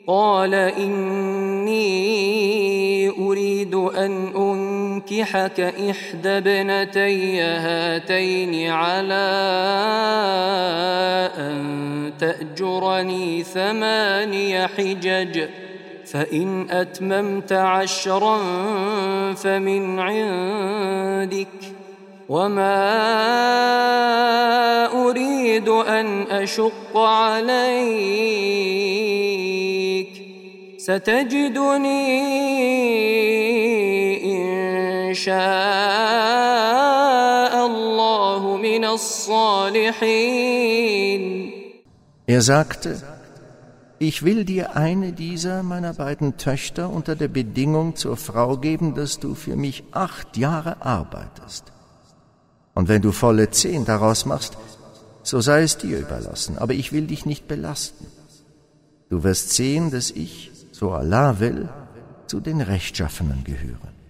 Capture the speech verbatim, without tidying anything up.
قال إني أريد أن أنكحك إحدى ابنتي هاتين على أن تأجرني ثماني حجج فإن أتممت عشرا فمن عندك وما أريد أن أشق عليك ستجدني إن شاء الله من الصالحين. Er sagte: Ich will dir eine dieser meiner beiden Töchter unter der Bedingung zur Frau geben, dass du für mich acht Jahre arbeitest. Und wenn du volle zehn daraus machst, so sei es dir überlassen, aber ich will dich nicht belasten. Du wirst sehen, dass ich, so Allah will, zu den Rechtschaffenen gehöre.